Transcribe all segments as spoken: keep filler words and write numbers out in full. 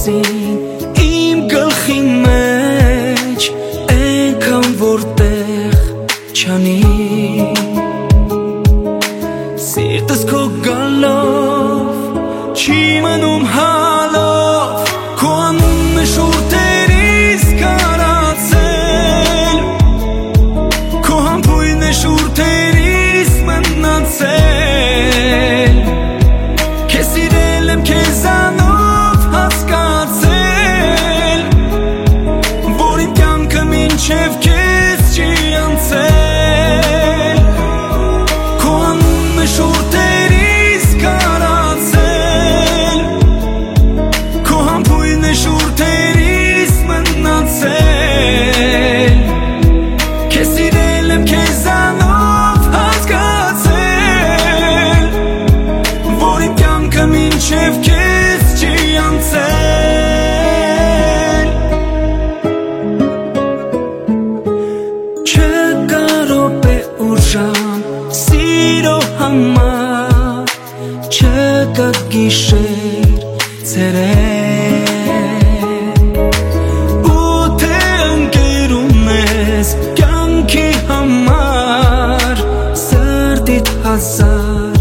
մասին իմ գլխի մեջ այնքան որտեղ չանի սիրտս քո գալով չի մնում հալով քո անունը շուրթերիս կարացել քո համբույրն է շուրթերիս մնացել քեզ սիրել եմ քեզանով հասկացել որ իմ կյանքը մինչև քեզ չի անցել քո անունը շուրթերիս կարացել քո համբույրն է շուրթերիս մնացել քեզ սիրել եմ քեզանով հասկացել որ իմ կյանքը մինչև քեզ չի անցել չկա րոպե ու ժամ սիրո համար չկա գիշեր ցերեկ ու թե ընկերում ես կյանքի համար սրտիդ հազար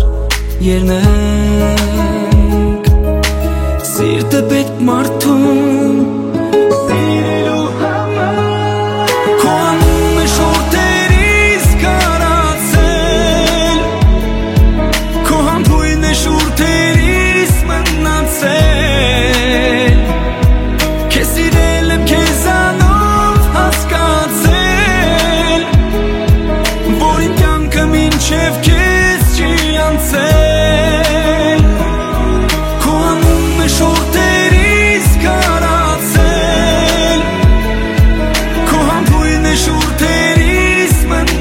երնեք սիրտը պետք մարդուն սիրելու համար քո անունը շուրթերիս կարացել քո համբույրն է շուրթերիս մնացել քեզ սիրել եմ քեզանով հասկացել որ իմ կյանքը մինչև քեզ չի անցել քո անունը շուրթերիս կարացել քո համբույրն է շուրթերիս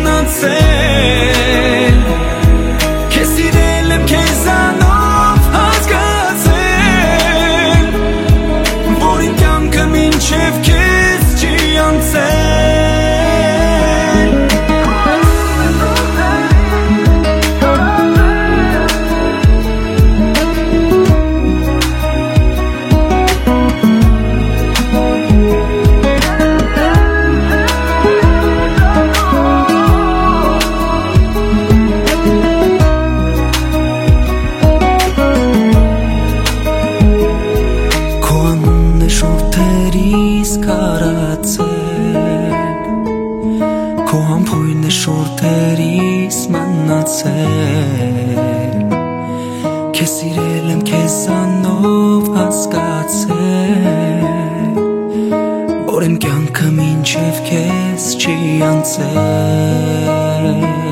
մնացել քեզ սիրել եմ քեզանով հասկացել որ իմ կյանքը մինչև քեզ չի անցել շուրթերիս կարացել քո համբույրն է շուրթերիս մնացել քեզ սիրել եմ քեզանով հասկացել որ իմ կյանքը մինչև քեզ չի անցել